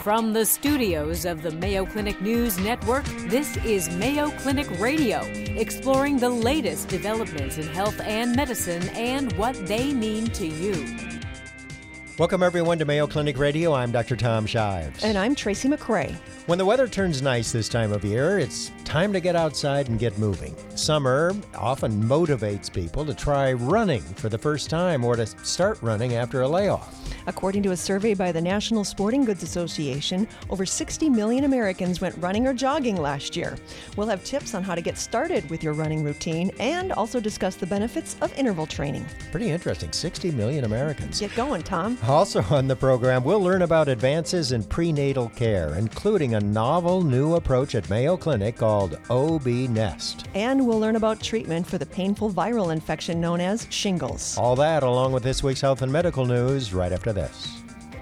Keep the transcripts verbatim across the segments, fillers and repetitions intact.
From the studios of the Mayo Clinic News Network, this is Mayo Clinic Radio, exploring the latest developments in health and medicine and what they mean to you. Welcome, everyone, to Mayo Clinic Radio. I'm Doctor Tom Shives. And I'm Tracy McCray. When the weather turns nice this time of year, it's time to get outside and get moving. Summer often motivates people to try running for the first time or to start running after a layoff. According to a survey by the National Sporting Goods Association, over sixty million Americans went running or jogging last year. We'll have tips on how to get started with your running routine and also discuss the benefits of interval training. Pretty interesting, sixty million Americans. Get going, Tom. Also on the program, we'll learn about advances in prenatal care, including a novel new approach at Mayo Clinic called O B Nest. And we'll learn about treatment for the painful viral infection known as shingles. All that along with this week's health and medical news right after this.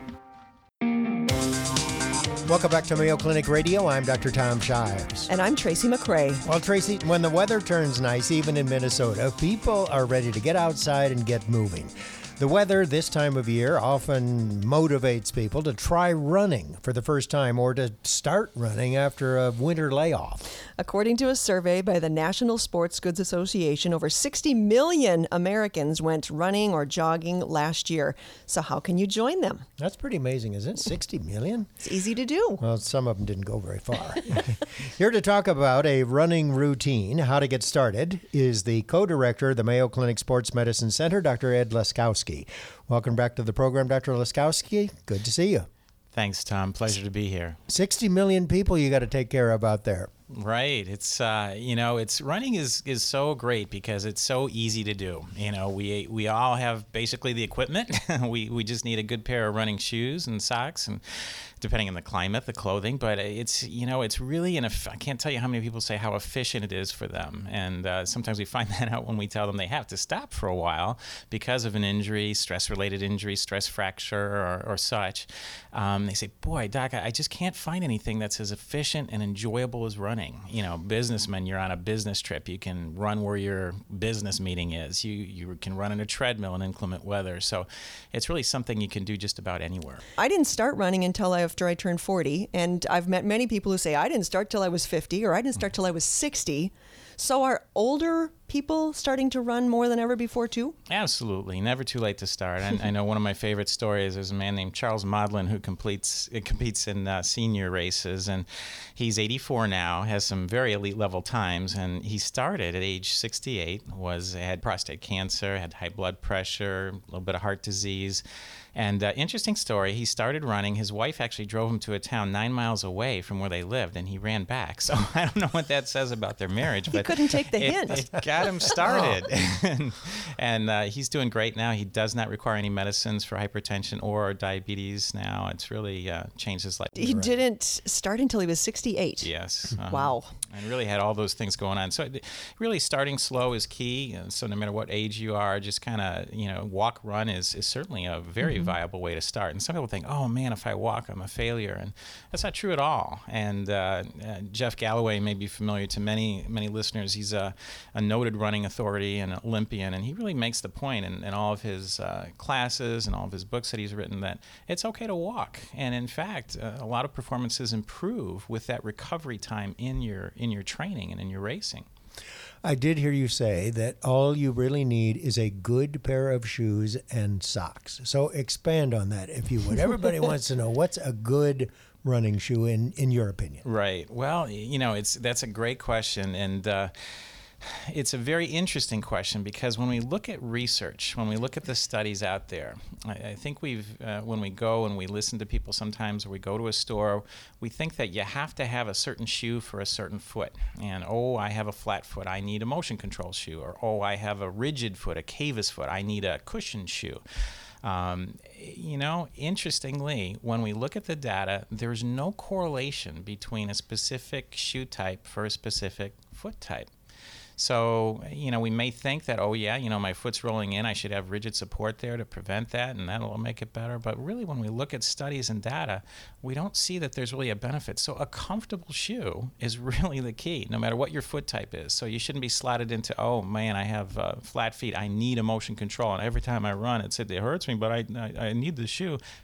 Welcome back to Mayo Clinic Radio. I'm Doctor Tom Shives. And I'm Tracy McCray. Well, Tracy, when the weather turns nice, even in Minnesota, people are ready to get outside and get moving. The weather this time of year often motivates people to try running for the first time or to start running after a winter layoff. According to a survey by the National Sports Goods Association, over sixty million Americans went running or jogging last year. So how can you join them? That's pretty amazing, isn't it? sixty million? It's easy to do. Well, some of them didn't go very far. Here to talk about a running routine, how to get started, is the co-director of the Mayo Clinic Sports Medicine Center, Doctor Ed Laskowski. Welcome back to the program, Doctor Laskowski. Good to see you. Thanks, Tom. Pleasure to be here. sixty million people you got to take care of out there. Right. It's, uh, you know, it's running is, is so great because it's so easy to do. You know, we we all have basically the equipment. we we just need a good pair of running shoes and socks and depending on the climate, the clothing. But it's, you know, it's really, an, I can't tell you how many people say how efficient it is for them. And uh, sometimes we find that out when we tell them they have to stop for a while because of an injury, stress-related injury, stress fracture or, or such. Um, they say, boy, Doc, I just can't find anything that's as efficient and enjoyable as running. You know, businessmen, you're on a business trip. You can run where your business meeting is. You you can run on a treadmill in inclement weather. So it's really something you can do just about anywhere. I didn't start running until after I turned forty, and I've met many people who say, I didn't start till I was fifty, or I didn't start till I was sixty. So are older people starting to run more than ever before, too? Absolutely. Never too late to start. I, I know one of my favorite stories is a man named Charles Maudlin who completes, competes in uh, senior races, and he's eighty-four now, has some very elite level times, and he started at age sixty-eight, was had prostate cancer, had high blood pressure, a little bit of heart disease. And uh, interesting story, he started running. His wife actually drove him to a town nine miles away from where they lived, and he ran back. So I don't know what that says about their marriage. He but couldn't take the it, hint. It got him started. and and uh, he's doing great now. He does not require any medicines for hypertension or diabetes now. It's really uh, changed his life. He right. didn't start until he was sixty-eight. Yes. Uh-huh. Wow. And really had all those things going on. So really starting slow is key. And so no matter what age you are, just kind of, you know, walk, run is, is certainly a very mm-hmm. viable way to start. And some people think, oh man, if I walk, I'm a failure. And that's not true at all. And uh, uh, Jeff Galloway may be familiar to many, many listeners. He's a, a noted running authority and an Olympian. And he really makes the point in, in all of his uh, classes and all of his books that he's written that it's okay to walk. And in fact, uh, a lot of performances improve with that recovery time in your in your training and in your racing. I did hear you say that all you really need is a good pair of shoes and socks. So expand on that, if you would. Everybody wants to know, what's a good running shoe in, in your opinion? Right. Well, you know, it's that's a great question. And uh, it's a very interesting question because when we look at research, when we look at the studies out there, I, I think we've, uh, when we go and we listen to people sometimes, or we go to a store, we think that you have to have a certain shoe for a certain foot. And, oh, I have a flat foot, I need a motion control shoe. Or, oh, I have a rigid foot, a cavus foot, I need a cushioned shoe. Um, you know, interestingly, when we look at the data, there's no correlation between a specific shoe type for a specific foot type. So, you know, we may think that, oh, yeah, you know, my foot's rolling in, I should have rigid support there to prevent that, and that'll make it better. But really, when we look at studies and data, we don't see that there's really a benefit. So a comfortable shoe is really the key, no matter what your foot type is. So you shouldn't be slotted into, oh, man, I have uh, flat feet, I need a motion control, and every time I run, it's, it hurts me, but I, I, I need the shoe.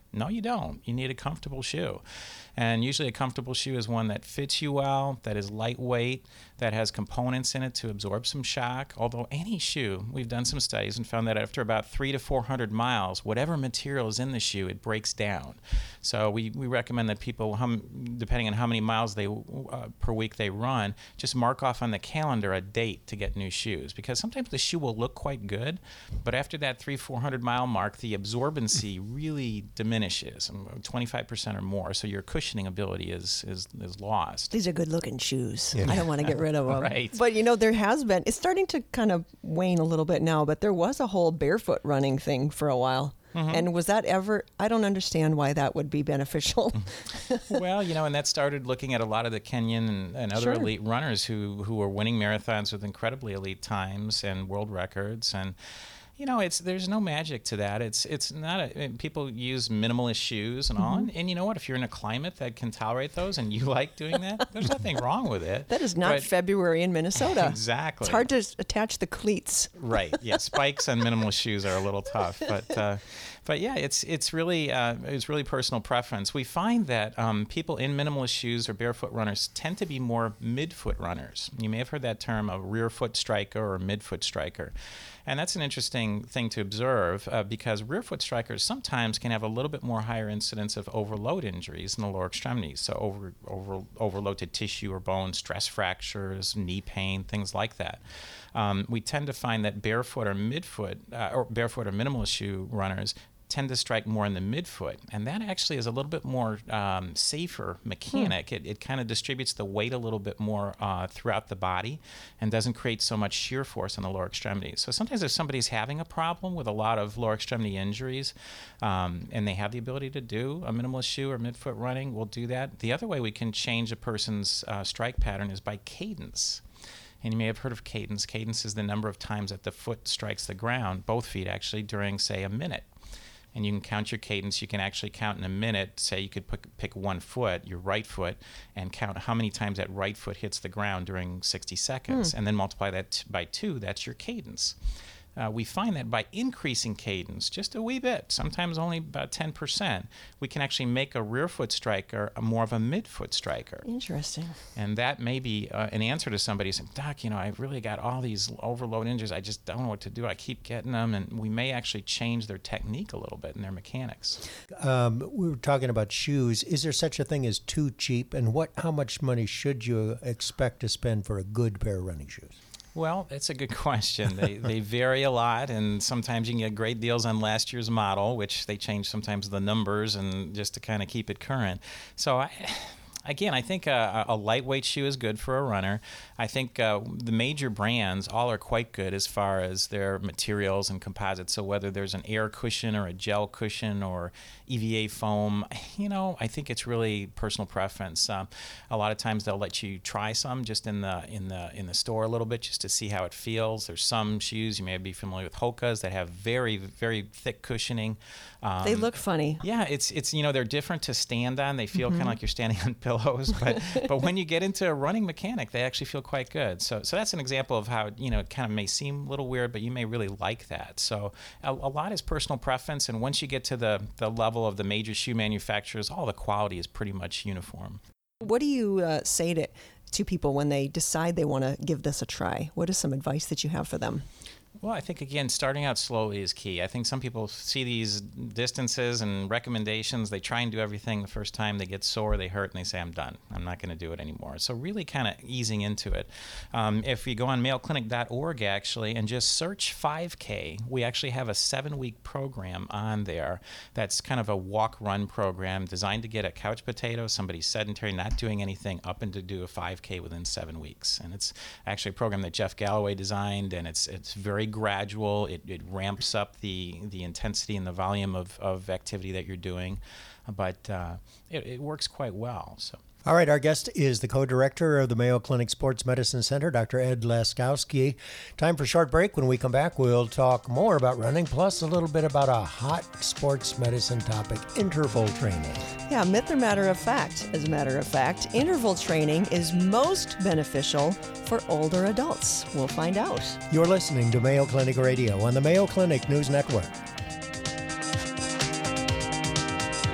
No, you don't. You need a comfortable shoe. And usually a comfortable shoe is one that fits you well, that is lightweight, that has components in it to absorb some shock. Although any shoe, we've done some studies and found that after about three to four hundred miles, whatever material is in the shoe, it breaks down. So we, we recommend that people, hum, depending on how many miles they uh, per week they run, just mark off on the calendar a date to get new shoes. Because sometimes the shoe will look quite good, but after that three, four hundred mile mark, the absorbency really diminishes, twenty-five percent or more. So your cushioning ability is is is lost. These are good looking shoes. Yeah. I don't want to get rid of them. Right. But you know, there has been, it's starting to kind of wane a little bit now, but there was a whole barefoot running thing for a while. Mm-hmm. And was that ever, I don't understand why that would be beneficial. Well, you know, and that started looking at a lot of the Kenyan and, and other Sure. elite runners who, who were winning marathons with incredibly elite times and world records. And you know, it's there's no magic to that. It's it's not a, people use minimalist shoes and all, Mm-hmm. and, and you know what? If you're in a climate that can tolerate those and you like doing that, there's nothing wrong with it. That is not But- February in Minnesota. Exactly. It's hard to s- attach the cleats. Right. Yeah. Spikes on minimalist shoes are a little tough, but uh, but yeah, it's it's really uh, it's really personal preference. We find that um, people in minimalist shoes or barefoot runners tend to be more midfoot runners. You may have heard that term, a rear foot striker or midfoot striker. And that's an interesting thing to observe uh, because rear foot strikers sometimes can have a little bit more higher incidence of overload injuries in the lower extremities. So over, over, overload to tissue or bone, stress fractures, knee pain, things like that. Um, we tend to find that barefoot or midfoot, uh, or barefoot or minimalist shoe runners tend to strike more in the midfoot, and that actually is a little bit more um, safer mechanic. Hmm. It, it kind of distributes the weight a little bit more uh, throughout the body and doesn't create so much shear force in the lower extremities. So sometimes if somebody's having a problem with a lot of lower extremity injuries um, and they have the ability to do a minimalist shoe or midfoot running, we'll do that. The other way we can change a person's uh, strike pattern is by cadence. And you may have heard of cadence. Cadence is the number of times that the foot strikes the ground, both feet actually, during, say, a minute. And you can count your cadence. You can actually count in a minute. Say you could pick, pick one foot, your right foot, and count how many times that right foot hits the ground during sixty seconds. Mm. And then multiply that t- by two. That's your cadence. Uh, we find that by increasing cadence just a wee bit, sometimes only about ten percent, we can actually make a rear foot striker a more of a midfoot striker. Interesting. And that may be uh, an answer to somebody saying, Doc, you know, I've really got all these overload injuries. I just don't know what to do. I keep getting them. And we may actually change their technique a little bit in their mechanics. Um, we were talking about shoes. Is there such a thing as too cheap? And what? How much money should you expect to spend for a good pair of running shoes? Well, it's a good question. They they vary a lot, and sometimes you can get great deals on last year's model, which they change sometimes the numbers and just to kind of keep it current. So I... Again, I think a, a lightweight shoe is good for a runner. I think uh, the major brands all are quite good as far as their materials and composites. So whether there's an air cushion or a gel cushion or E V A foam, you know, I think it's really personal preference. Um, a lot of times they'll let you try some just in the in the in the store a little bit just to see how it feels. There's some shoes, you may be familiar with Hoka's, that have very very thick cushioning. Um, they look funny. Yeah, it's it's you know they're different to stand on. They feel mm-hmm. kind of like you're standing on pillows, but but when you get into a running mechanic, they actually feel quite good. So so that's an example of how you know it kind of may seem a little weird, but you may really like that. So a, a lot is personal preference, and once you get to the the level of the major shoe manufacturers, all the quality is pretty much uniform. What do you uh, say to to people when they decide they want to give this a try? What is some advice that you have for them? Well, I think, again, starting out slowly is key. I think some people see these distances and recommendations. They try and do everything the first time. They get sore, they hurt, and they say, I'm done. I'm not going to do it anymore. So really kind of easing into it. Um, if you go on mayo clinic dot org, actually, and just search five K, we actually have a seven-week program on there that's kind of a walk-run program designed to get a couch potato, somebody sedentary, not doing anything, up and to do a five K within seven weeks. And it's actually a program that Jeff Galloway designed, and it's it's very gradual. It, it ramps up the the intensity and the volume of, of activity that you're doing, but uh, it, it works quite well. So. All right, our guest is the co-director of the Mayo Clinic Sports Medicine Center, Doctor Ed Laskowski. Time for a short break. When we come back, we'll talk more about running, plus a little bit about a hot sports medicine topic, interval training. Yeah, myth or matter of fact. As a matter of fact, interval training is most beneficial for older adults. We'll find out. You're listening to Mayo Clinic Radio on the Mayo Clinic News Network.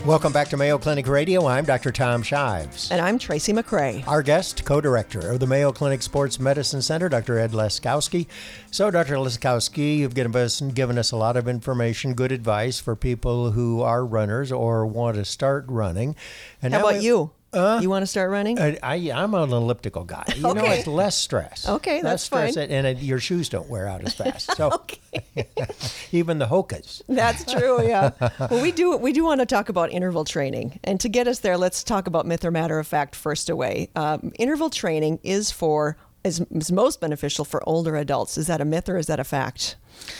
Welcome back to Mayo Clinic Radio. I'm Doctor Tom Shives. And I'm Tracy McCray. Our guest, co-director of the Mayo Clinic Sports Medicine Center, Doctor Ed Laskowski. So, Doctor Laskowski, you've given us, given us a lot of information, good advice for people who are runners or want to start running. And How now about we- you? Uh, you want to start running? I, I, I'm an elliptical guy. You know, Okay. it's less stress. Okay, Less that's stress, fine. And it, your shoes don't wear out as fast. So Okay. even the Hokas. That's true, yeah. Well, we do we do want to talk about interval training. And to get us there, let's talk about myth or matter of fact first away. Um, interval training is for is, is most beneficial for older adults. Is that a myth or is that a fact?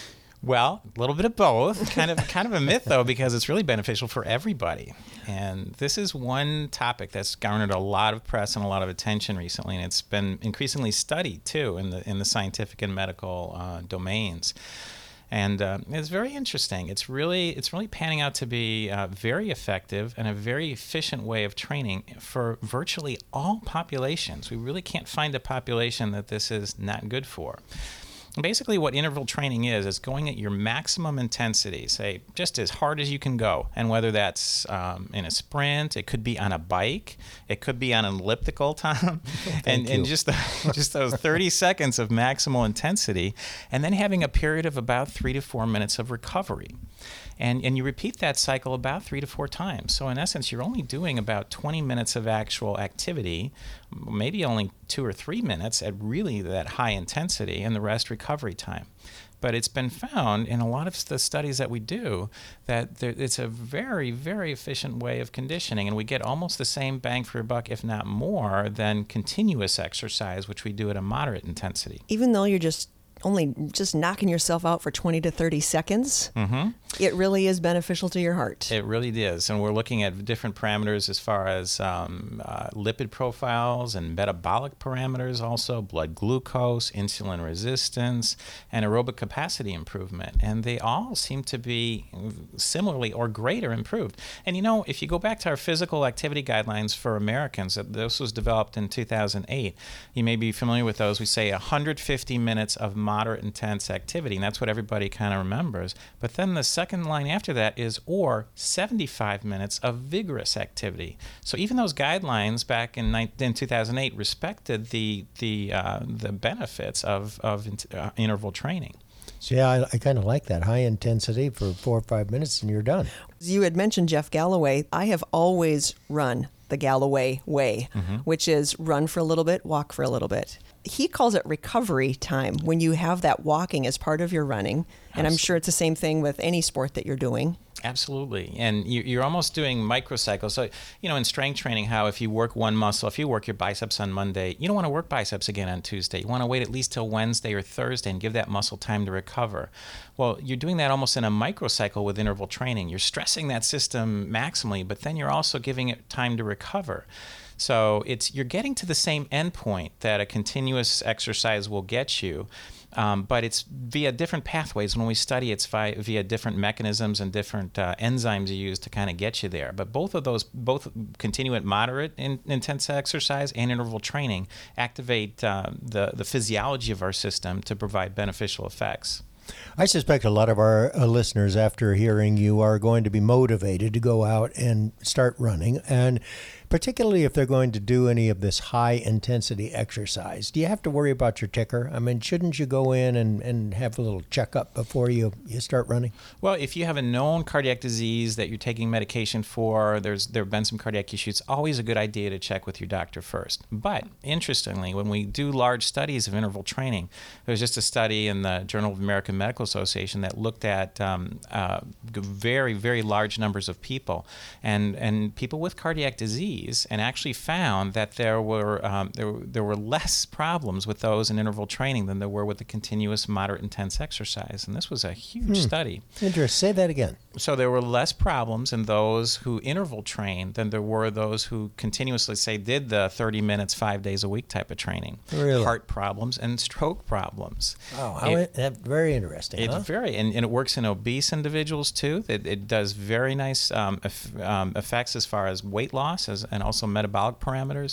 Well, a little bit of both. Kind of, kind of a myth though, because it's really beneficial for everybody. And this is one topic that's garnered a lot of press and a lot of attention recently, and it's been increasingly studied too in the in the scientific and medical uh, domains. And uh, it's very interesting. It's really it's really panning out to be uh, very effective and a very efficient way of training for virtually all populations. We really can't find a population that this is not good for. Basically, what interval training is, is going at your maximum intensity, say, just as hard as you can go. And whether that's um, in a sprint, it could be on a bike, it could be on an elliptical, Tom, and, and just, the, just those thirty seconds of maximal intensity, and then having a period of about three to four minutes of recovery. And, and you repeat that cycle about three to four times. So in essence, you're only doing about twenty minutes of actual activity, maybe only two or three minutes at really that high intensity, and the rest recovery time. But it's been found in a lot of the studies that we do that there, it's a very, very efficient way of conditioning, and we get almost the same bang for your buck, if not more, than continuous exercise, which we do at a moderate intensity. Even though you're just only just knocking yourself out for twenty to thirty seconds, Mm-hmm. it really is beneficial to your heart. It really is, and we're looking at different parameters as far as um, uh, lipid profiles and metabolic parameters, also blood glucose, insulin resistance, and aerobic capacity improvement, and they all seem to be similarly or greater improved. And you know, if you go back to our physical activity guidelines for Americans, this was developed in two thousand eight. You may be familiar with those. We say one hundred fifty minutes of moderate intense activity, and that's what everybody kind of remembers. But then the second line after that is or seventy-five minutes of vigorous activity. So even those guidelines back in, in two thousand eight respected the the uh, the benefits of of uh, interval training. So yeah, I, I kind of like that high intensity for four or five minutes and you're done. You had mentioned Jeff Galloway. I have always run the Galloway way, Mm-hmm. which is run for a little bit, walk for a little bit. He calls it recovery time when you have that walking as part of your running. And I'm sure it's the same thing with any sport that you're doing. Absolutely. And you, you're almost doing microcycles. So, you know, in strength training, how if you work one muscle, if you work your biceps on Monday, you don't want to work biceps again on Tuesday. You want to wait at least till Wednesday or Thursday and give that muscle time to recover. Well, you're doing that almost in a microcycle with interval training. You're stressing that system maximally, but then you're also giving it time to recover. So it's you're getting to the same endpoint that a continuous exercise will get you, um, but it's via different pathways. When we study, it's via, via different mechanisms and different uh, enzymes you use to kind of get you there. But both of those, both continuate moderate in, intense exercise and interval training activate uh, the, the physiology of our system to provide beneficial effects. I suspect a lot of our uh, listeners, after hearing you, are going to be motivated to go out and start running, and particularly if they're going to do any of this high-intensity exercise. Do you have to worry about your ticker? I mean, shouldn't you go in and, and have a little checkup before you, you start running? Well, if you have a known cardiac disease that you're taking medication for, there's there have been some cardiac issues, it's always a good idea to check with your doctor first. But interestingly, when we do large studies of interval training, there's just a study in the Journal of American Medical Association that looked at um, uh, very, very large numbers of people and, and people with cardiac disease, and actually found that there were um, there, were- there were less problems with those in interval training than there were with the continuous moderate intense exercise. And this was a huge study. Interesting. Say that again. So there were less problems in those who interval trained than there were those who continuously, say, did the thirty minutes, five days a week type of training. Really? Heart problems and stroke problems. Oh, how It- in- that, very interesting, It's huh? very, and, and it works in obese individuals too. It, it does very nice um, eff, um, effects as far as weight loss as, and also metabolic parameters.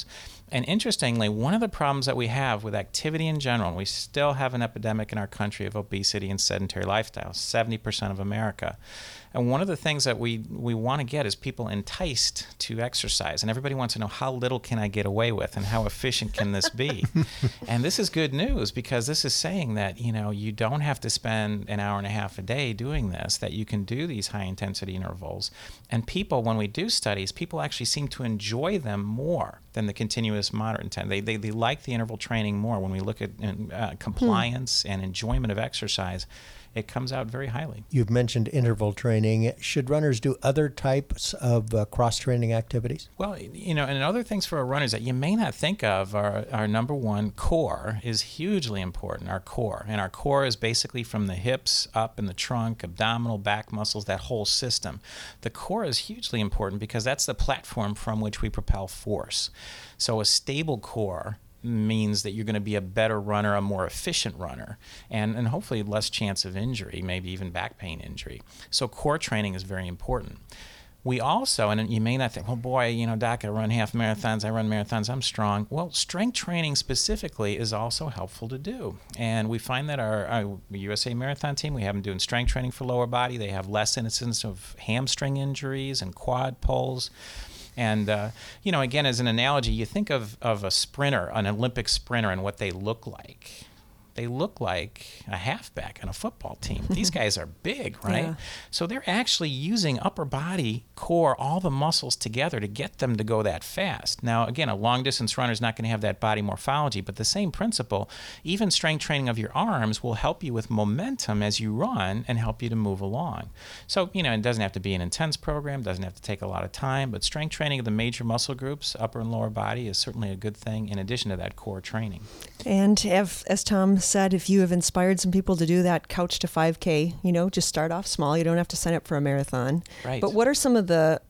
And interestingly, one of the problems that we have with activity in general, and we still have an epidemic in our country of obesity and sedentary lifestyle, seventy percent of America. And one of the things that we, we want to get is people enticed to exercise. And everybody wants to know, how little can I get away with and how efficient can this be? And this is good news, because this is saying that, you know, you don't have to spend an hour and a half a day doing this, that you can do these high intensity intervals. And people, when we do studies, people actually seem to enjoy them more than the continuous moderate intent. They, they, they like the interval training more. When we look at uh, compliance hmm. and enjoyment of exercise, it comes out very highly. You've mentioned interval training. Should runners do other types of uh, cross-training activities? Well, you know, and other things for our runners that you may not think of are our number one, core is hugely important, our core. And our core is basically from the hips up in the trunk, abdominal, back muscles, that whole system. The core is hugely important because that's the platform from which we propel force. So a stable core means that you're going to be a better runner, a more efficient runner, and, and hopefully less chance of injury, maybe even back pain injury. So core training is very important. We also, and you may not think, well, boy, you know, Doc, I run half marathons, I run marathons, I'm strong. Well, strength training specifically is also helpful to do. And we find that our, our U S A Marathon team, we have them doing strength training for lower body. They have less incidence of hamstring injuries and quad pulls. And, uh, you know, again, as an analogy, you think of, of a sprinter, an Olympic sprinter, and what they look like. They look like a halfback on a football team. These guys are big, right? Yeah. So they're actually using upper body, core, all the muscles together to get them to go that fast. Now, again, a long-distance runner is not going to have that body morphology, but the same principle, even strength training of your arms will help you with momentum as you run and help you to move along. So, you know, it doesn't have to be an intense program, doesn't have to take a lot of time, but strength training of the major muscle groups, upper and lower body, is certainly a good thing in addition to that core training. And if, as Tom said, if you have inspired some people to do that couch to five K, you know, just start off small. You don't have to sign up for a marathon. Right. But what are some of the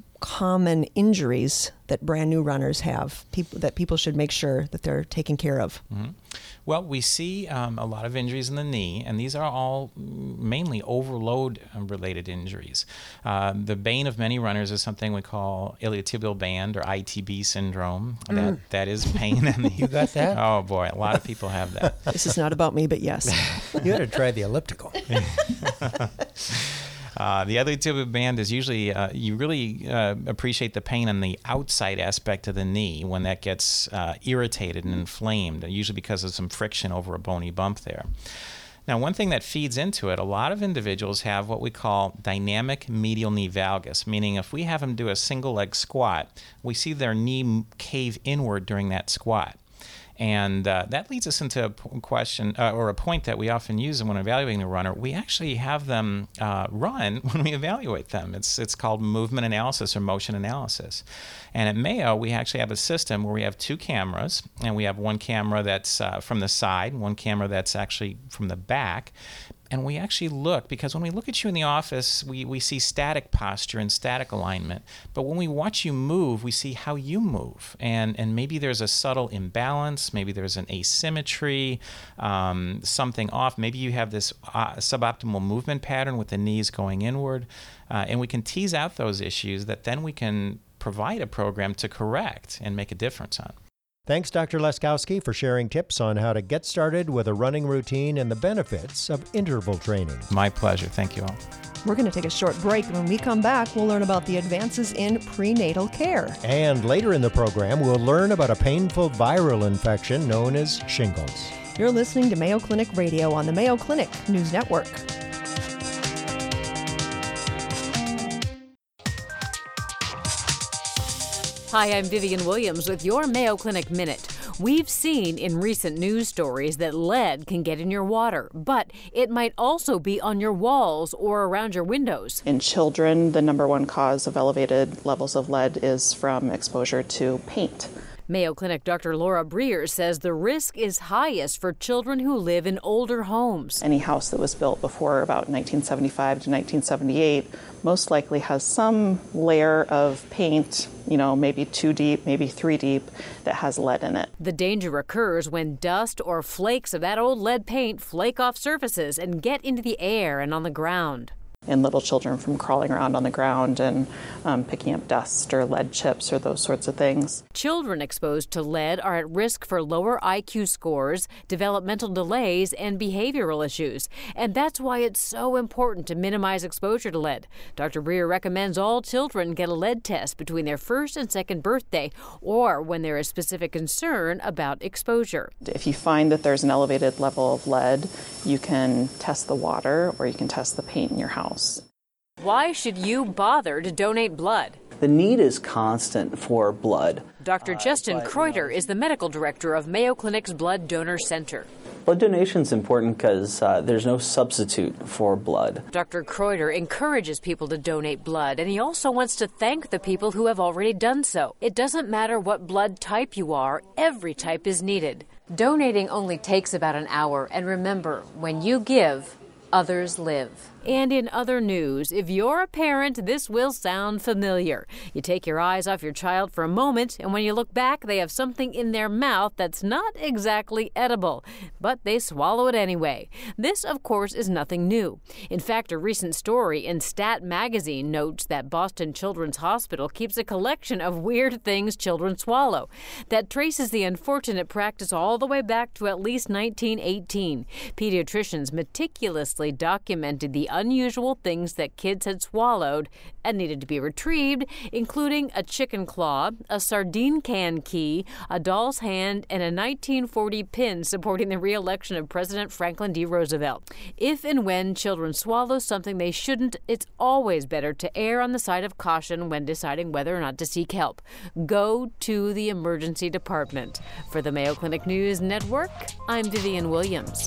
common injuries that brand new runners have, people that people should make sure that they're taken care of? Mm-hmm. Well, we see um, a lot of injuries in the knee, and these are all mainly overload-related injuries. Uh, the bane of many runners is something we call iliotibial band, or I T B syndrome. Mm. That That is pain in the... You got that? Oh, boy, a lot of people have that. This is not about me, but yes. You ought to try the elliptical. Uh, the iliotibial band is usually, uh, you really uh, appreciate the pain on the outside aspect of the knee when that gets uh, irritated and inflamed, usually because of some friction over a bony bump there. Now, one thing that feeds into it, a lot of individuals have what we call dynamic medial knee valgus, meaning if we have them do a single leg squat, we see their knee cave inward during that squat. And uh, that leads us into a question uh, or a point that we often use when evaluating a runner. We actually have them uh, run when we evaluate them. It's it's called movement analysis or motion analysis. And at Mayo, we actually have a system where we have two cameras, and we have one camera that's uh, from the side, and one camera that's actually from the back. And we actually look, because when we look at you in the office, we, we see static posture and static alignment. But when we watch you move, we see how you move. And, and maybe there's a subtle imbalance. Maybe there's an asymmetry, um, something off. Maybe you have this uh, suboptimal movement pattern with the knees going inward. Uh, and we can tease out those issues that then we can provide a program to correct and make a difference on. Thanks, Doctor Leskowski, for sharing tips on how to get started with a running routine and the benefits of interval training. My pleasure. Thank you all. We're going to take a short break. When we come back, we'll learn about the advances in prenatal care. And later in the program, we'll learn about a painful viral infection known as shingles. You're listening to Mayo Clinic Radio on the Mayo Clinic News Network. Hi, I'm Vivian Williams with your Mayo Clinic Minute. We've seen in recent news stories that lead can get in your water, but it might also be on your walls or around your windows. In children, the number one cause of elevated levels of lead is from exposure to paint. Mayo Clinic Doctor Laura Breer says the risk is highest for children who live in older homes. Any house that was built before about nineteen seventy-five to nineteen seventy-eight most likely has some layer of paint, you know, maybe two deep, maybe three deep, that has lead in it. The danger occurs when dust or flakes of that old lead paint flake off surfaces and get into the air and on the ground. and little children from crawling around on the ground and um, picking up dust or lead chips or those sorts of things. Children exposed to lead are at risk for lower I Q scores, developmental delays, and behavioral issues. And that's why it's so important to minimize exposure to lead. Doctor Breer recommends all children get a lead test between their first and second birthday or when there is specific concern about exposure. If you find that there's an elevated level of lead, you can test the water or you can test the paint in your house. Why should you bother to donate blood? The need is constant for blood. Doctor Justin uh, Kreuter is the medical director of Mayo Clinic's Blood Donor Center. Blood donation is important because uh, there's no substitute for blood. Doctor Kreuter encourages people to donate blood, and he also wants to thank the people who have already done so. It doesn't matter what blood type you are, every type is needed. Donating only takes about an hour, and remember, when you give, others live. And in other news, if you're a parent, this will sound familiar. You take your eyes off your child for a moment, and when you look back, they have something in their mouth that's not exactly edible, but they swallow it anyway. This, of course, is nothing new. In fact, a recent story in Stat Magazine notes that Boston Children's Hospital keeps a collection of weird things children swallow that traces the unfortunate practice all the way back to at least nineteen eighteen. Pediatricians meticulously documented the unusual things that kids had swallowed and needed to be retrieved, including a chicken claw, a sardine can key, a doll's hand, and a nineteen forty pin supporting the re-election of President Franklin D. Roosevelt. If and when children swallow something they shouldn't, it's always better to err on the side of caution when deciding whether or not to seek help. Go to the emergency department. For the Mayo Clinic News Network, I'm Vivian Williams.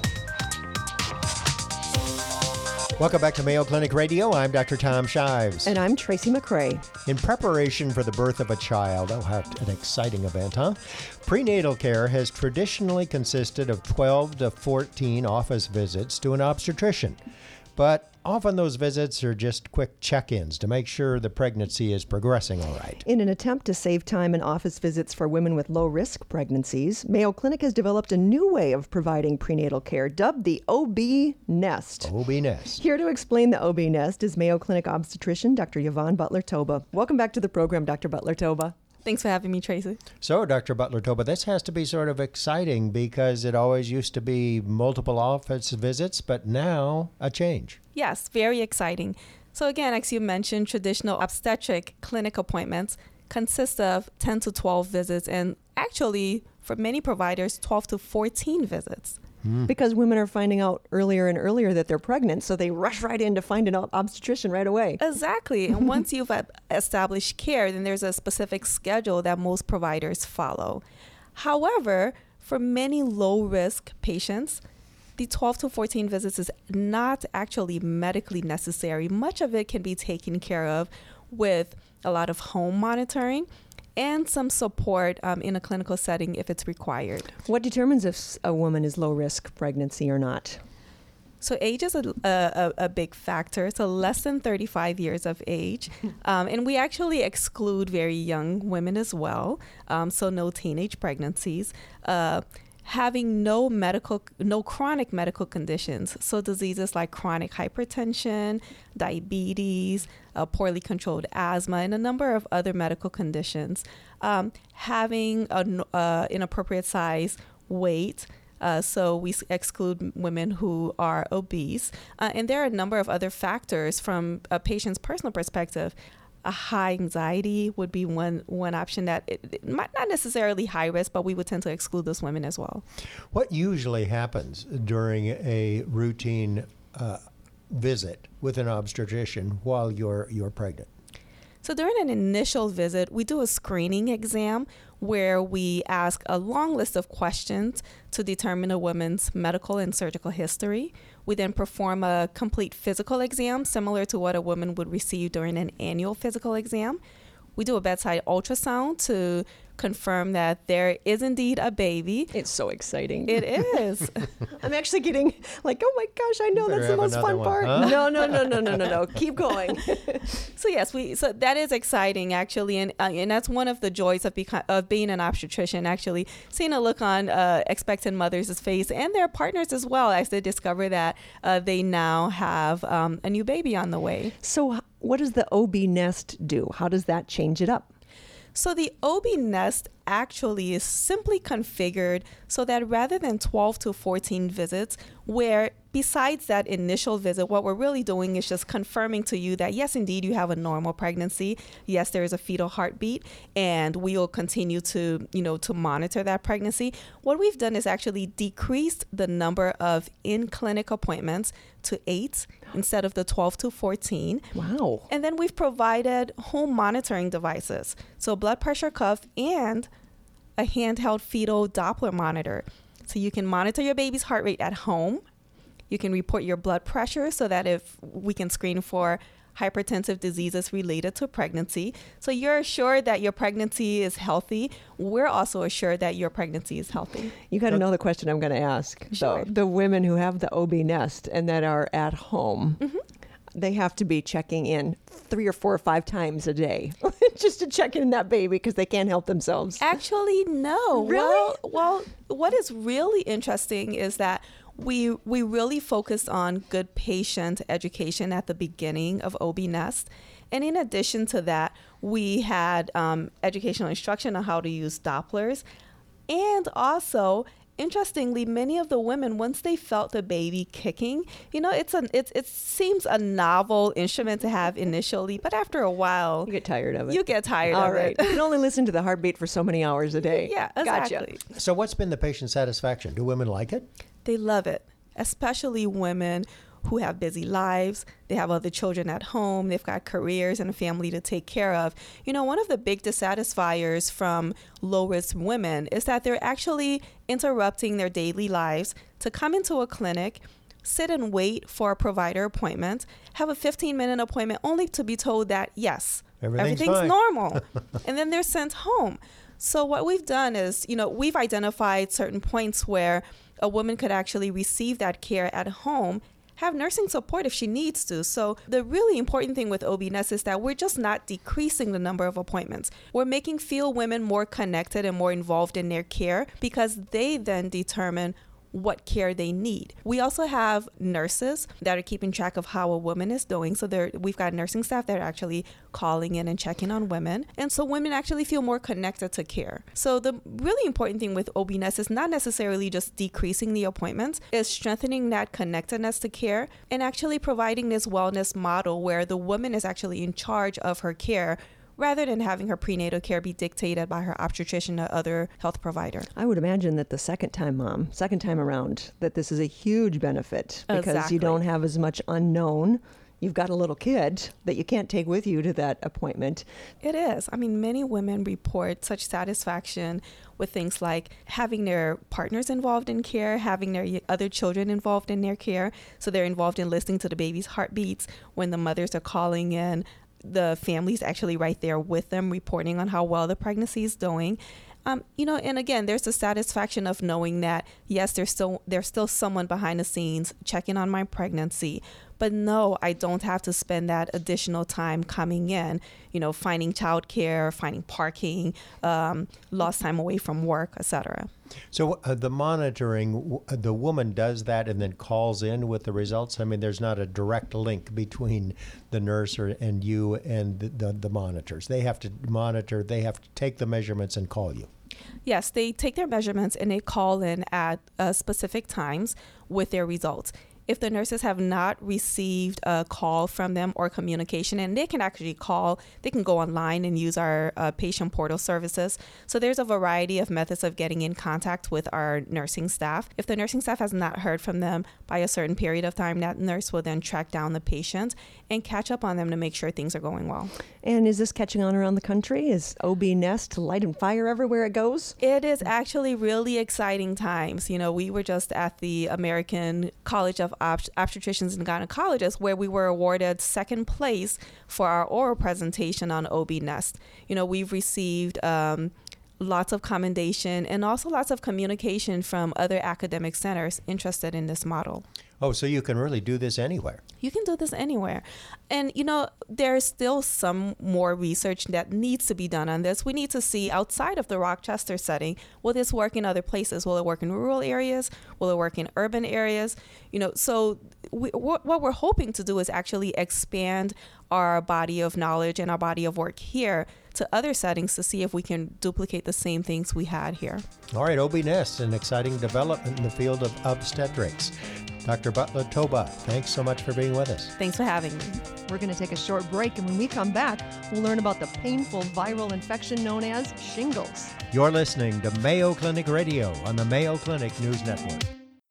Welcome back to Mayo Clinic Radio. I'm Doctor Tom Shives. And I'm Tracy McCray. In preparation for the birth of a child, oh, how an exciting event, huh? Prenatal care has traditionally consisted of twelve to fourteen office visits to an obstetrician. But often those visits are just quick check-ins to make sure the pregnancy is progressing all right. In an attempt to save time in office visits for women with low-risk pregnancies, Mayo Clinic has developed a new way of providing prenatal care, dubbed the O B Nest. O B Nest. Here to explain the O B Nest is Mayo Clinic obstetrician Doctor Yvonne Butler-Toba. Welcome back to the program, Doctor Butler-Toba. Thanks for having me, Tracy. So, Doctor Butler-Toba, this has to be sort of exciting because it always used to be multiple office visits, but now a change. Yes, very exciting. So again, as you mentioned, traditional obstetric clinic appointments consist of ten to twelve visits, and actually, for many providers, twelve to fourteen visits. Because women are finding out earlier and earlier that they're pregnant, so they rush right in to find an obstetrician right away. Exactly. And once you've established care, then there's a specific schedule that most providers follow. However, for many low-risk patients, the twelve to fourteen visits is not actually medically necessary. Much of it can be taken care of with a lot of home monitoring and some support um, in a clinical setting if it's required. What determines if a woman is low-risk pregnancy or not? So age is a, a, a big factor. So less than thirty-five years of age. Um, and we actually exclude very young women as well. Um, so no teenage pregnancies. Uh, having no medical, no chronic medical conditions. So diseases like chronic hypertension, diabetes, uh, poorly controlled asthma, and a number of other medical conditions. Um, having an uh, inappropriate size weight. Uh, so we exclude women who are obese. Uh, and there are a number of other factors from a patient's personal perspective. A high anxiety would be one one option that it, it might not necessarily high risk, but we would tend to exclude those women as well. What usually happens during a routine uh, visit with an obstetrician while you're you're pregnant? So during an initial visit, we do a screening exam where we ask a long list of questions to determine a woman's medical and surgical history. We then perform a complete physical exam, similar to what a woman would receive during an annual physical exam. We do a bedside ultrasound to confirm that there is indeed a baby. It's so exciting. It is. I'm actually getting like, oh my gosh, I know Better that's the have most another fun one, part. huh? No, no, no, no, no, no, no. Keep going. So yes, we so that is exciting actually, and uh, and that's one of the joys of beco- of being an obstetrician. Actually, seeing a look on uh, expectant mothers' face and their partners as well as they discover that uh, they now have um, a new baby on the way. So, h- what does the O B Nest do? How does that change it up? So the O B Nest actually is simply configured so that rather than twelve to fourteen visits, where besides that initial visit, what we're really doing is just confirming to you that yes, indeed, you have a normal pregnancy. Yes, there is a fetal heartbeat, and we will continue to, you know, to monitor that pregnancy. What we've done is actually decreased the number of in-clinic appointments to eight instead of the twelve to fourteen. Wow. And then we've provided home monitoring devices. So blood pressure cuff and a handheld fetal Doppler monitor. So you can monitor your baby's heart rate at home. You can report your blood pressure so that if we can screen for hypertensive diseases related to pregnancy. So you're assured that your pregnancy is healthy. We're also assured that your pregnancy is healthy. You got to know the question I'm going to ask. Sure. So the women who have the O B Nest and that are at home, Mm-hmm. they have to be checking in three or four or five times a day just to check in that baby because they can't help themselves. Actually, no. Really? Well, well, what is really interesting is that we we really focused on good patient education at the beginning of O B Nest. And in addition to that, we had um, educational instruction on how to use Dopplers. And also, interestingly, many of the women, once they felt the baby kicking, you know, it's an it's it seems a novel instrument to have initially, but after a while, You get tired of it. you get tired All of right. it. You can only listen to the heartbeat for so many hours a day. Yeah, Gotcha. exactly. So what's been the patient satisfaction? Do women like it? They love it, especially women who have busy lives. They have other children at home. They've got careers and a family to take care of. You know, one of the big dissatisfiers from low-risk women is that they're actually interrupting their daily lives to come into a clinic, sit and wait for a provider appointment, have a fifteen-minute appointment only to be told that, yes, Everything's everything's fine. normal. And then they're sent home. So what we've done is, you know, we've identified certain points where a woman could actually receive that care at home, have nursing support if she needs to. So the really important thing with O B Nest is that we're just not decreasing the number of appointments. We're making feel women more connected and more involved in their care because they then determine what care they need. We also have nurses that are keeping track of how a woman is doing. So there, we've got nursing staff that are actually calling in and checking on women. And so women actually feel more connected to care. So the really important thing with O B Nest is not necessarily just decreasing the appointments, it's strengthening that connectedness to care and actually providing this wellness model where the woman is actually in charge of her care rather than having her prenatal care be dictated by her obstetrician or other health provider. I would imagine that the second time mom, second time around, that this is a huge benefit because Exactly. you don't have as much unknown. You've got a little kid that you can't take with you to that appointment. It is. I mean, many women report such satisfaction with things like having their partners involved in care, having their y- other children involved in their care. So they're involved in listening to the baby's heartbeats when the mothers are calling in. The family's actually right there with them, reporting on how well the pregnancy is doing. Um, you know, and again, there's the satisfaction of knowing that, yes, there's still there's still someone behind the scenes checking on my pregnancy. But no, I don't have to spend that additional time coming in, you know, finding childcare, finding parking, um, lost time away from work, et cetera. So uh, the monitoring, w- uh, the woman does that and then calls in with the results? I mean, there's not a direct link between the nurse or, and you and the, the, the monitors. They have to monitor, they have to take the measurements and call you. Yes, they take their measurements and they call in at uh, specific times with their results. If the nurses have not received a call from them or communication, and they can actually call, they can go online and use our uh, patient portal services. So there's a variety of methods of getting in contact with our nursing staff. If the nursing staff has not heard from them by a certain period of time, that nurse will then track down the patient and catch up on them to make sure things are going well. And is this catching on around the country? Is O B Nest light and fire everywhere it goes? It is actually really exciting times. You know, we were just at the American College of obt- obstetricians and gynecologists, where we were awarded second place for our oral presentation on O B Nest. You know, we've received um, lots of commendation and also lots of communication from other academic centers interested in this model. Oh, so you can really do this anywhere. You can do this anywhere. And, you know, there's still some more research that needs to be done on this. We need to see outside of the Rochester setting, will this work in other places? Will it work in rural areas? Will it work in urban areas? You know, so we, what, what we're hoping to do is actually expand our body of knowledge and our body of work here to other settings to see if we can duplicate the same things we had here. All right, O B Nest, an exciting development in the field of obstetrics. Doctor Butler Toba, thanks so much for being with us. Thanks for having me. We're going to take a short break, and when we come back, we'll learn about the painful viral infection known as shingles. You're listening to Mayo Clinic Radio on the Mayo Clinic News Network.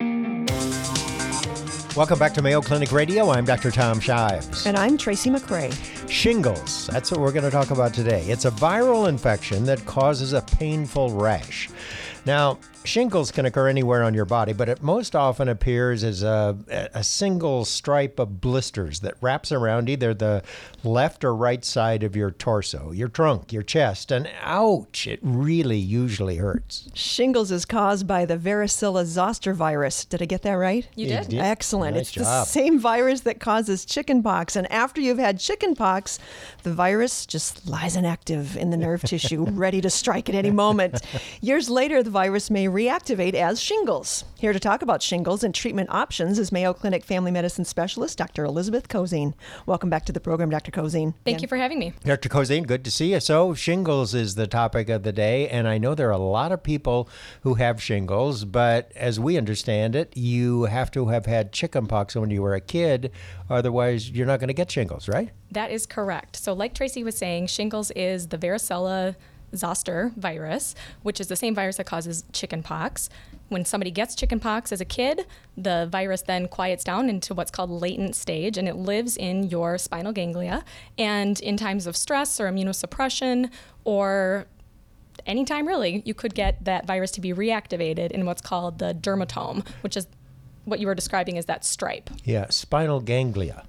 Welcome back to Mayo Clinic Radio. I'm Doctor Tom Shives. And I'm Tracy McRae. Shingles, that's what we're going to talk about today. It's a viral infection that causes a painful rash. Now, shingles can occur anywhere on your body, but it most often appears as a, a single stripe of blisters that wraps around either the left or right side of your torso, your trunk, your chest, and ouch, it really usually hurts. Shingles is caused by the varicella zoster virus. Did I get that right? You did. did. Excellent. Nice it's job. the same virus that causes chickenpox. And after you've had chickenpox, the virus just lies inactive in the nerve tissue, ready to strike at any moment. Years later, the virus may reactivate as shingles. Here to talk about shingles and treatment options is Mayo Clinic Family Medicine Specialist, Doctor Elizabeth Cozine. Welcome back to the program, Doctor Cozine. Thank you for having me. Doctor Cozine, good to see you. So shingles is the topic of the day, and I know there are a lot of people who have shingles, but as we understand it, you have to have had chickenpox when you were a kid, otherwise you're not going to get shingles, right? That is correct. So like Tracy was saying, shingles is the varicella zoster virus, which is the same virus that causes chickenpox. When somebody gets chickenpox as a kid, the virus then quiets down into what's called latent stage, and it lives in your spinal ganglia. And in times of stress or immunosuppression or anytime really, you could get that virus to be reactivated in what's called the dermatome, which is what you were describing as that stripe. Yeah, spinal ganglia.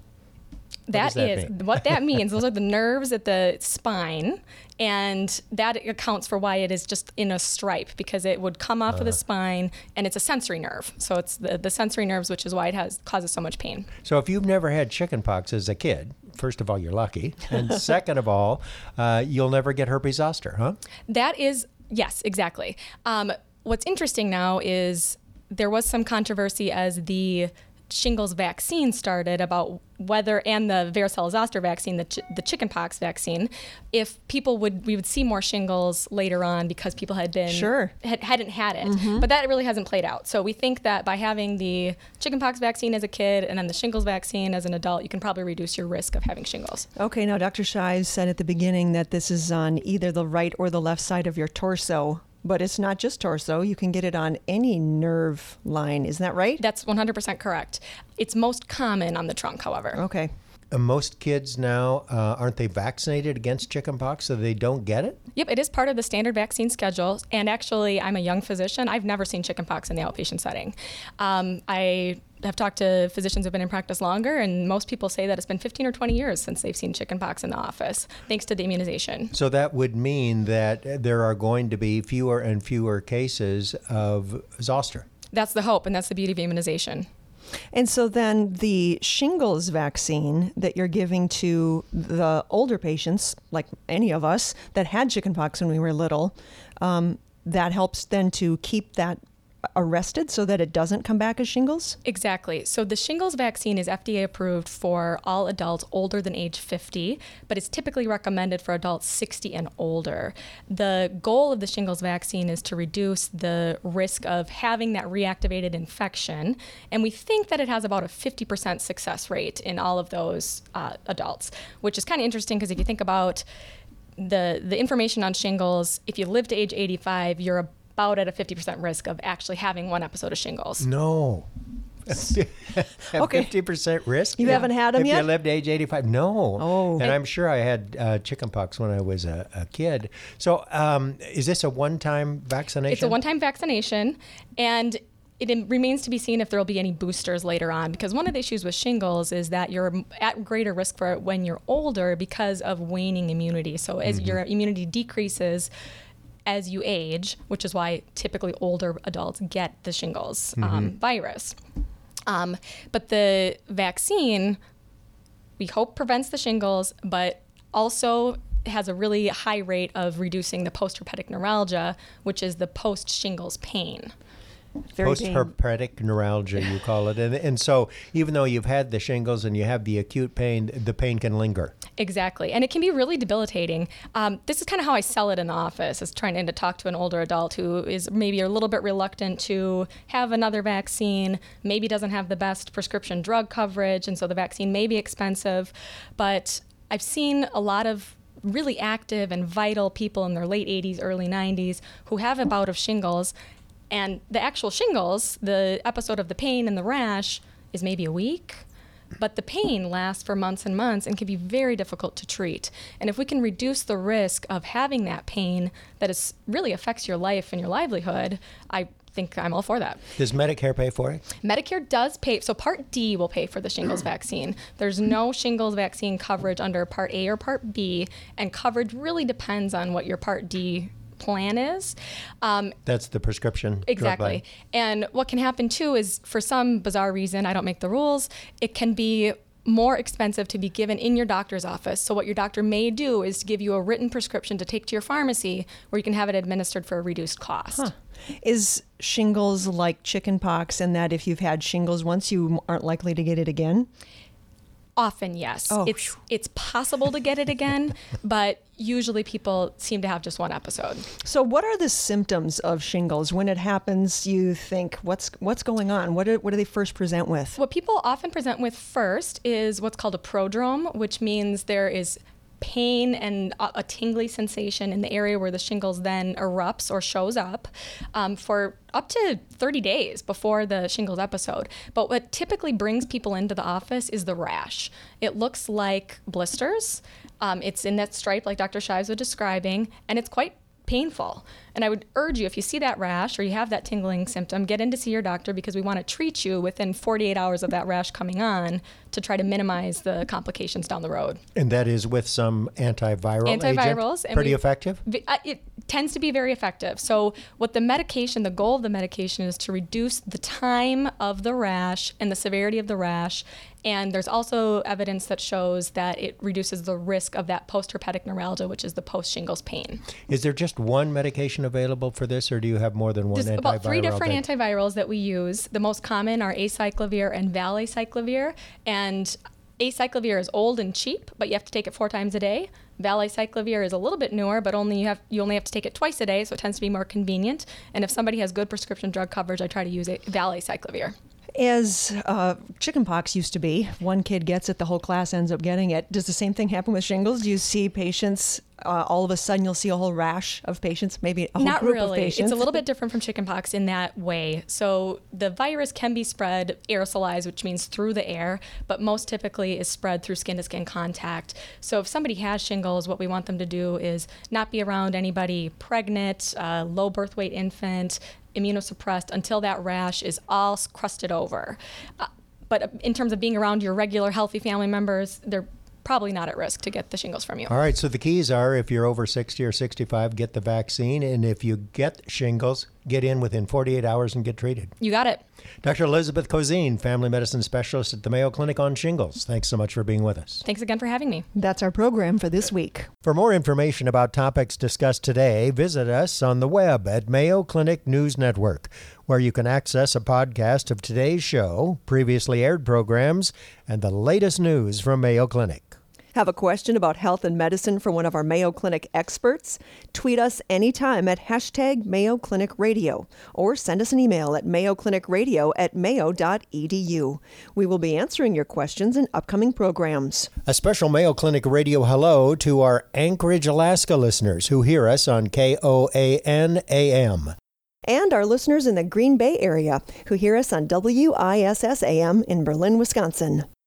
That does that is mean? what that means. Those are the nerves at the spine, and that accounts for why it is just in a stripe, because it would come off uh. of the spine, and it's a sensory nerve. So it's the, the sensory nerves, which is why it has causes so much pain. So if you've never had chickenpox as a kid, first of all, you're lucky, and second of all, uh, you'll never get herpes zoster, huh? That is, yes, exactly. Um, what's interesting now is there was some controversy as the shingles vaccine started about whether, and the varicella zoster vaccine, the, ch- the chickenpox vaccine, if people would, we would see more shingles later on because people had been, Sure. had, hadn't had it. Mm-hmm. But that really hasn't played out. So we think that by having the chickenpox vaccine as a kid and then the shingles vaccine as an adult, you can probably reduce your risk of having shingles. Okay, now Doctor Shives said at the beginning that this is on either the right or the left side of your torso. But it's not just torso. You can get it on any nerve line. Isn't that right? That's one hundred percent correct. It's most common on the trunk, however. Okay. Uh, most kids now, uh, aren't they vaccinated against chickenpox so they don't get it? Yep, it is part of the standard vaccine schedule. And actually, I'm a young physician. I've never seen chickenpox in the outpatient setting. Um, I have talked to physicians who've been in practice longer, and most people say that it's been fifteen or twenty years since they've seen chickenpox in the office, thanks to the immunization. So that would mean that there are going to be fewer and fewer cases of zoster. That's the hope, and that's the beauty of immunization. And so then the shingles vaccine that you're giving to the older patients, like any of us that had chickenpox when we were little, um, that helps then to keep that arrested so that it doesn't come back as shingles? Exactly. So the shingles vaccine is F D A approved for all adults older than age fifty, but it's typically recommended for adults sixty and older. The goal of the shingles vaccine is to reduce the risk of having that reactivated infection, and we think that it has about a fifty percent success rate in all of those uh, adults, which is kind of interesting because if you think about the the information on shingles, if you live to age eighty-five, you're a about at a fifty percent risk of actually having one episode of shingles. No. Okay. fifty percent risk? You Yeah. haven't had them if yet? If you lived to age eighty-five? No. Oh. And I'm sure I had uh, chickenpox when I was a, a kid. So um, is this a one-time vaccination? It's a one-time vaccination, and it remains to be seen if there will be any boosters later on, because one of the issues with shingles is that you're at greater risk for it when you're older because of waning immunity. So as mm-hmm. your immunity decreases as you age, which is why typically older adults get the shingles mm-hmm. um, virus. Um, but the vaccine, we hope, prevents the shingles, but also has a really high rate of reducing the post-herpetic neuralgia, which is the post-shingles pain. Post-herpetic neuralgia, you call it. And, and so even though you've had the shingles and you have the acute pain, the pain can linger. Exactly. And it can be really debilitating. Um, this is kind of how I sell it in the office, is trying to talk to an older adult who is maybe a little bit reluctant to have another vaccine, maybe doesn't have the best prescription drug coverage, and so the vaccine may be expensive. But I've seen a lot of really active and vital people in their late eighties, early nineties who have a bout of shingles. And the actual shingles, the episode of the pain and the rash, is maybe a week, but the pain lasts for months and months and can be very difficult to treat. And if we can reduce the risk of having that pain that is really affects your life and your livelihood, I think I'm all for that. Does Medicare pay for it? Medicare does pay. So Part D will pay for the shingles vaccine. There's no shingles vaccine coverage under Part A or Part B, and coverage really depends on what your Part D plan is. Um, That's the prescription. Exactly. And what can happen too is, for some bizarre reason, I don't make the rules, it can be more expensive to be given in your doctor's office. So what your doctor may do is to give you a written prescription to take to your pharmacy where you can have it administered for a reduced cost. Huh. Is shingles like chicken pox in that if you've had shingles once, you aren't likely to get it again? Often, yes. Oh, it's it's possible to get it again, but usually people seem to have just one episode. So what are the symptoms of shingles? When it happens, you think, what's what's going on? What do, what do they first present with? What people often present with first is what's called a prodrome, which means there is pain and a tingly sensation in the area where the shingles then erupts or shows up um, for up to thirty days before the shingles episode. But what typically brings people into the office is the rash. It looks like blisters. Um, it's in that stripe like Doctor Shives was describing, and it's quite painful. And I would urge you, if you see that rash or you have that tingling symptom, get in to see your doctor, because we want to treat you within forty-eight hours of that rash coming on to try to minimize the complications down the road. And that is with some antiviral Antivirals. agent? Pretty we, effective? It tends to be very effective. So what the medication, the goal of the medication is to reduce the time of the rash and the severity of the rash. And there's also evidence that shows that it reduces the risk of that post-herpetic neuralgia, which is the post-shingles pain. Is there just one medication available for this, or do you have more than one There's antiviral? about three different that... antivirals that we use. The most common are acyclovir and valacyclovir. And acyclovir is old and cheap, but you have to take it four times a day. Valacyclovir is a little bit newer, but only you have you only have to take it twice a day, so it tends to be more convenient. And if somebody has good prescription drug coverage, I try to use a valacyclovir. As uh, chickenpox used to be, one kid gets it, the whole class ends up getting it. Does the same thing happen with shingles? Do you see patients, uh, all of a sudden you'll see a whole rash of patients, maybe a whole Not group really. of patients? It's a little bit different from chickenpox in that way. So the virus can be spread aerosolized, which means through the air, but most typically is spread through skin-to-skin contact. So if somebody has shingles, what we want them to do is not be around anybody pregnant, uh, low birth weight infant, immunosuppressed, until that rash is all crusted over. Uh, but in terms of being around your regular healthy family members, they're probably not at risk to get the shingles from you. All right, so the keys are, if you're over sixty or sixty-five, get the vaccine, and if you get shingles, get in within forty-eight hours and get treated. You got it. Doctor Elizabeth Cozine, family medicine specialist at the Mayo Clinic on shingles. Thanks so much for being with us. Thanks again for having me. That's our program for this week. For more information about topics discussed today, visit us on the web at Mayo Clinic News Network, where you can access a podcast of today's show, previously aired programs, and the latest news from Mayo Clinic. Have a question about health and medicine for one of our Mayo Clinic experts? Tweet us anytime at hashtag Mayo Clinic Radio, or send us an email at mayoclinicradio at mayo dot e d u. We will be answering your questions in upcoming programs. A special Mayo Clinic Radio hello to our Anchorage, Alaska listeners who hear us on K O A N A M. And our listeners in the Green Bay area who hear us on W I S S A M in Berlin, Wisconsin.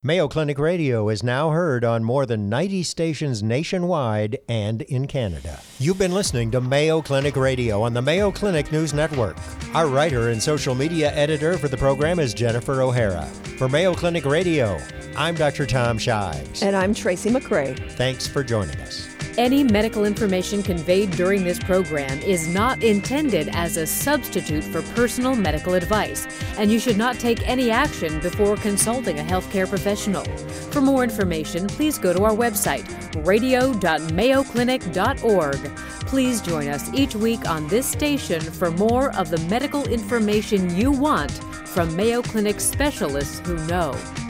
Mayo Clinic Radio is now heard on more than ninety stations nationwide and in Canada. You've been listening to Mayo Clinic Radio on the Mayo Clinic News Network. Our writer and social media editor for the program is Jennifer O'Hara. For Mayo Clinic Radio, I'm Doctor Tom Shives. And I'm Tracy McRae. Thanks for joining us. Any medical information conveyed during this program is not intended as a substitute for personal medical advice, and you should not take any action before consulting a healthcare professional. For more information, please go to our website, radio dot mayo clinic dot org. Please join us each week on this station for more of the medical information you want from Mayo Clinic specialists who know.